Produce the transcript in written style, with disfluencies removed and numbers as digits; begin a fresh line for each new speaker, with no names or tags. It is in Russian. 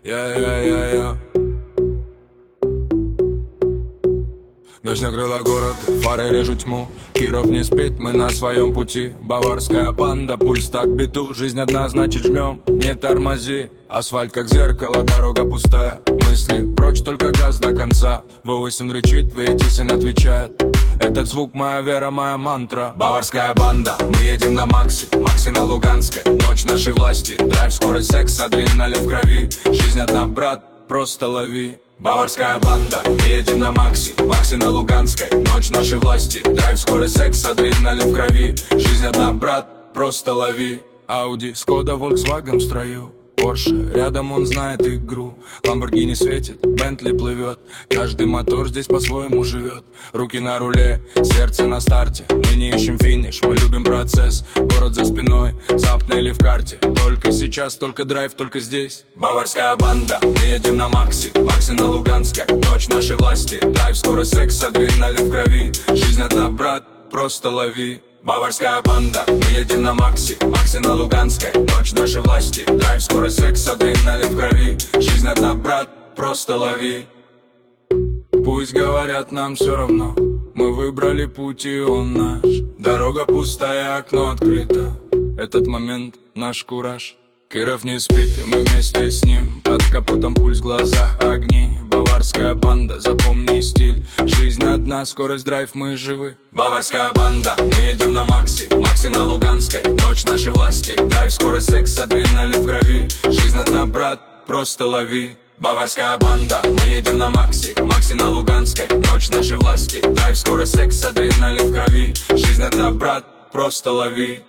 Я. Дождь накрыла город, фары режут тьму. Киров не спит, мы на своем пути. Баварская банда, пульс так биту. Жизнь одна, значит жмем, не тормози. Асфальт как зеркало, дорога пустая. Мысли прочь, только газ до конца. V8 рычит, Вейтисен отвечает. Этот звук моя вера, моя мантра. Баварская банда, мы едем на Макси. Макси на Луганской, ночь нашей власти. Драйв, скорость, секс, адреналин в крови. Жизнь одна, брат, просто лови. Баварская банда, мы едем на Макси. Макси на Луганской, ночь нашей власти. Драйв, скорость, секс, адреналин в крови. Жизнь одна, брат, просто лови. Ауди, Скода, Volkswagen в строю. Порше, рядом он знает игру. Ламборгини светит, Бентли плывет. Каждый мотор здесь по-своему живет. Руки на руле, сердце на старте. Мы не ищем финиш, мы любим процесс. Город за спиной, запнули в карте. Только сейчас, только драйв, только здесь. Баварская банда, мы едем на Макси. Макси на Луганской, ночь нашей власти. Драйв, скорость, секс, адреналин в крови. Жизнь одна, брат, просто лови. Баварская банда, мы едем на Макси. Макси на Луганской, ночь нашей власти. Драйв, скорость, секс, адреналин в крови. Жизнь одна, брат, просто лови. Пусть говорят, нам все равно. Мы выбрали путь, и он наш. Дорога пустая, окно открыто. Этот момент наш кураж. Киров не спит, и мы вместе с ним. Под капотом пульс, глаза, огни. Баварская банда, запомни стиль. Жизнь одна, скорость, драйв, мы живы. Баварская банда, мы едем на Макси. Макси на Луганской, ночь нашей власти. Драйв, скорость, секс, адреналин в крови. Жизнь одна, брат, просто лови. Баварская банда, мы едем на Макси. Макси на Луганской, ночь нашей власти. Драйв, скорость, секс, адреналин в крови. Жизнь одна, брат, просто лови.